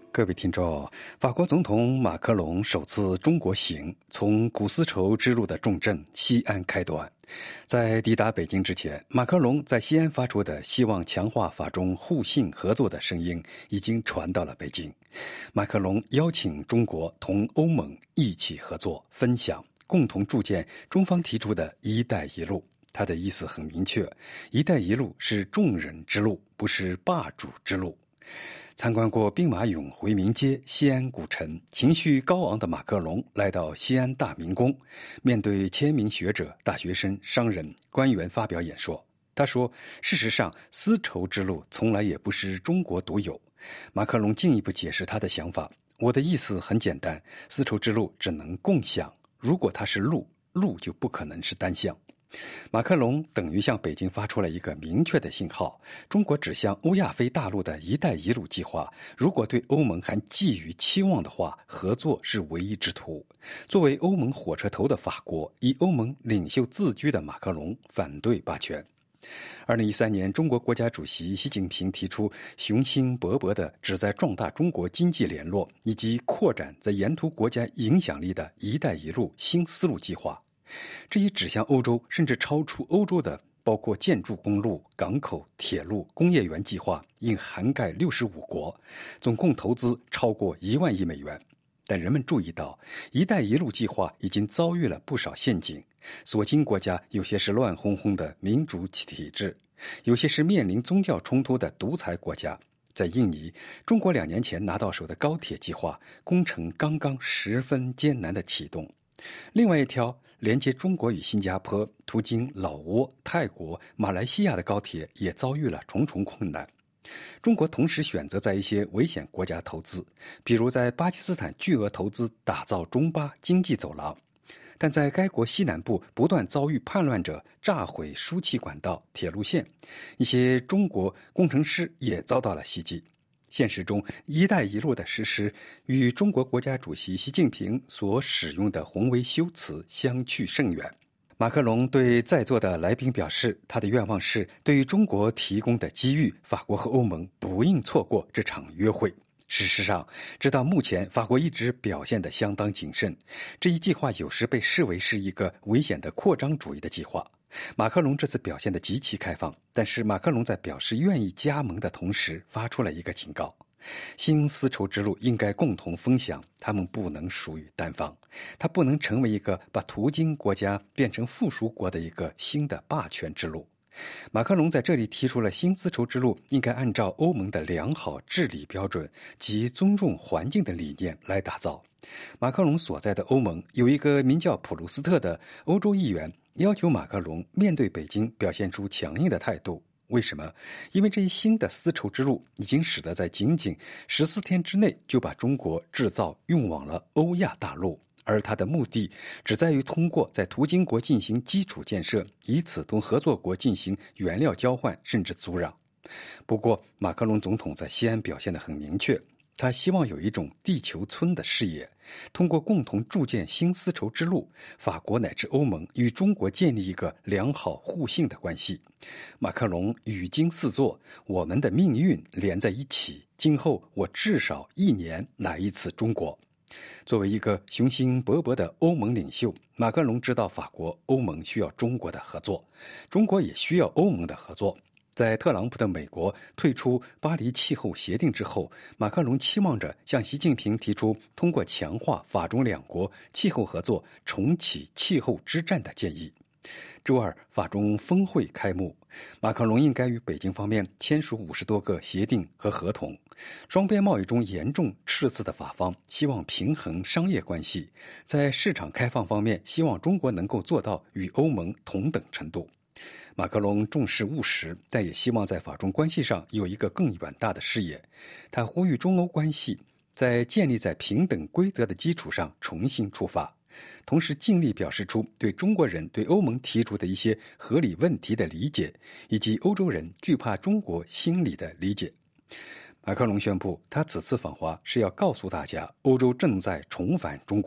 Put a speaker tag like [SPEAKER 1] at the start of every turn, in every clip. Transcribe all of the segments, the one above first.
[SPEAKER 1] 各位听众，法国总统马克龙首次中国行，从古丝绸之路的重镇西安开端。在抵达北京之前，马克龙在西安发出的希望强化法中互信合作的声音已经传到了北京。马克龙邀请中国同欧盟一起合作，分享，共同铸建中方提出的一带一路。他的意思很明确，一带一路是众人之路，不是霸主之路。参观过兵马俑、回民街、西安古城，情绪高昂的马克龙来到西安大明宫，面对千名学者、大学生、商人、官员发表演说。他说，事实上，丝绸之路从来也不是中国独有。马克龙进一步解释他的想法，我的意思很简单，丝绸之路只能共享，如果它是路，路就不可能是单向。马克龙等于向北京发出了一个明确的信号，中国指向欧亚非大陆的一带一路计划，如果对欧盟还寄予期望的话，合作是唯一之途。作为欧盟火车头的法国，以欧盟领袖自居的马克龙反对霸权。2013年，中国国家主席习近平提出雄心勃勃的旨在壮大中国经济联络以及扩展在沿途国家影响力的一带一路新丝路计划。这一指向欧洲甚至超出欧洲的包括建筑公路、港口、铁路、工业园计划，应涵盖65国，总共投资超过1万亿美元。但人们注意到，一带一路计划已经遭遇了不少陷阱，所经国家有些是乱哄哄的民主体制，有些是面临宗教冲突的独裁国家。在印尼，中国2年前拿到手的高铁计划工程刚刚十分艰难地启动。另外一条连接中国与新加坡、途经老挝、泰国、马来西亚的高铁也遭遇了重重困难。中国同时选择在一些危险国家投资，比如在巴基斯坦巨额投资打造中巴经济走廊，但在该国西南部不断遭遇叛乱者炸毁输气管道、铁路线，一些中国工程师也遭到了袭击。现实中，一带一路的实施与中国国家主席习近平所使用的宏伟修辞相去甚远。马克龙对在座的来宾表示，他的愿望是对于中国提供的机遇，法国和欧盟不应错过这场约会。事实上，直到目前，法国一直表现得相当谨慎。这一计划有时被视为是一个危险的扩张主义的计划。马克龙这次表现得极其开放，但是马克龙在表示愿意加盟的同时，发出了一个警告：新丝绸之路应该共同分享，他们不能属于单方，它不能成为一个把途经国家变成附属国的一个新的霸权之路。马克龙在这里提出了新丝绸之路应该按照欧盟的良好治理标准及尊重环境的理念来打造。马克龙所在的欧盟有一个名叫普鲁斯特的欧洲议员要求马克龙面对北京表现出强硬的态度。为什么？因为这一新的丝绸之路已经使得在仅仅14天之内就把中国制造运往了欧亚大陆，而它的目的只在于通过在途经国进行基础建设，以此同合作国进行原料交换甚至租壤。不过，马克龙总统在西安表现得很明确，他希望有一种地球村的视野，通过共同铸建新丝绸之路，法国乃至欧盟与中国建立一个良好互信的关系。马克龙语惊四座，我们的命运连在一起，今后我至少1年来一次中国。作为一个雄心勃勃的欧盟领袖，马克龙知道法国、欧盟需要中国的合作，中国也需要欧盟的合作。在特朗普的美国退出巴黎气候协定之后，马克龙期望着向习近平提出通过强化法中2国气候合作重启气候之战的建议。周二，法中峰会开幕，马克龙应该与北京方面签署50多个协定和合同。双边贸易中严重赤字的法方希望平衡商业关系，在市场开放方面希望中国能够做到与欧盟同等程度。马克龙重视务实，但也希望在法中关系上有一个更远大的视野。他呼吁中欧关系在建立在平等规则的基础上重新出发，同时尽力表示出对中国人对欧盟提出的一些合理问题的理解，以及欧洲人惧怕中国心理的理解。马克龙宣布，他此次访华是要告诉大家，欧洲正在重返中国。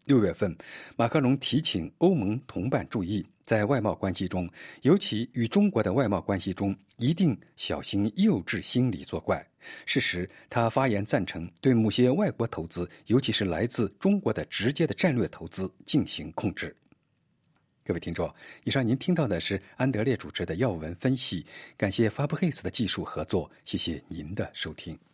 [SPEAKER 1] 6月份，马克龙提醒欧盟同伴注意，在外贸关系中，尤其与中国的外贸关系中，一定小心幼稚心理作怪。事实，他发言赞成对某些外国投资，尤其是来自中国的直接的战略投资进行控制。各位听众，以上您听到的是安德烈主持的要闻分析，感谢法布黑斯的技术合作，谢谢您的收听。